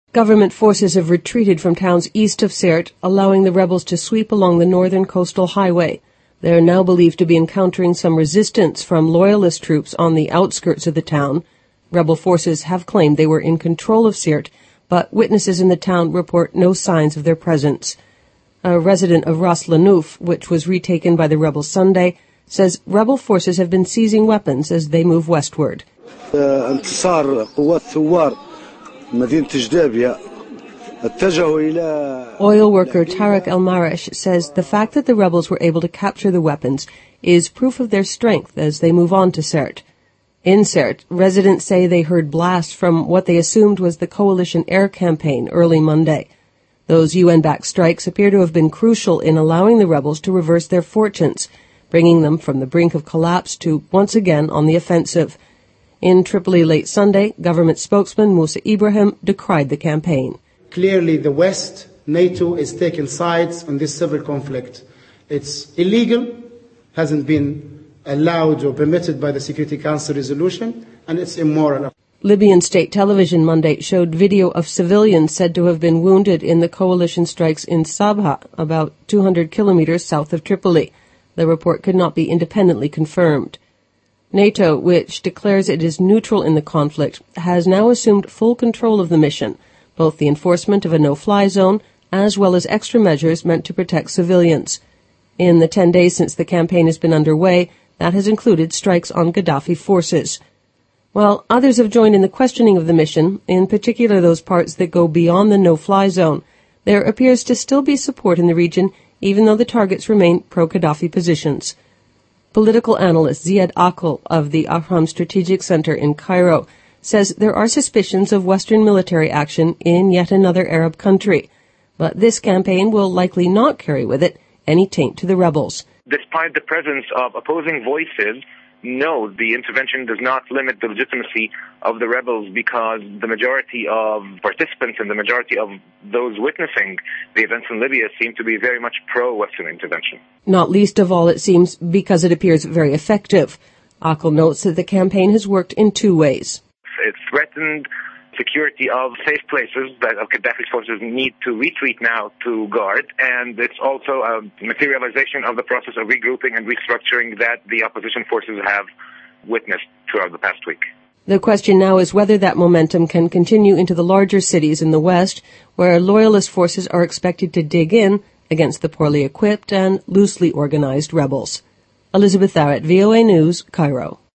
Government forces have retreated from towns east of Sirte, allowing the rebels to sweep along the northern coastal highway. They are now believed to be encountering some resistance from loyalist troops on the outskirts of the town. Rebel forces have claimed they were in control of Sirte, but witnesses in the town report no signs of their presence. A resident of Ras Lanouf, which was retaken by the rebels Sunday, says rebel forces have been seizing weapons as they move westward. Oil worker Tarek El Marish says the fact that the rebels were able to capture the weapons is proof of their strength as they move on to Sirte. In Sirte, residents say they heard blasts from what they assumed was the coalition air campaign early Monday. Those UN-backed strikes appear to have been crucial in allowing the rebels to reverse their fortunes, bringing them from the brink of collapse to once again on the offensive. In Tripoli late Sunday, government spokesman Musa Ibrahim decried the campaign. Clearly, the West, NATO, is taking sides on this civil conflict. It's illegal, hasn't been allowed or permitted by the Security Council resolution, and it's immoral. Libyan state television Monday showed video of civilians said to have been wounded in the coalition strikes in Sabha, about 200 kilometers south of Tripoli. The report could not be independently confirmed. NATO, which declares it is neutral in the conflict, has now assumed full control of the mission, both the enforcement of a no-fly zone as well as extra measures meant to protect civilians. In the 10 days since the campaign has been underway, that has included strikes on Gaddafi forces. While others have joined in the questioning of the mission, in particular those parts that go beyond the no-fly zone, there appears to still be support in the region, even though the targets remain pro-Gaddafi positions. Political analyst Ziad Aql of the Ahram Strategic Center in Cairo says there are suspicions of Western military action in yet another Arab country, but this campaign will likely not carry with it any taint to the rebels. Despite the presence of opposing voices, no, the intervention does not limit the legitimacy of the rebels because the majority of participants and the majority of those witnessing the events in Libya seem to be very much pro-Western intervention. Not least of all, it seems, because it appears very effective. Aql notes that the campaign has worked in two ways. It threatened security of safe places that Gaddafi's forces need to retreat now to guard, and it's also a materialization of the process of regrouping and restructuring that the opposition forces have witnessed throughout the past week. The question now is whether that momentum can continue into the larger cities in the West, where loyalist forces are expected to dig in against the poorly equipped and loosely organized rebels. Elizabeth Tharrett, VOA News, Cairo.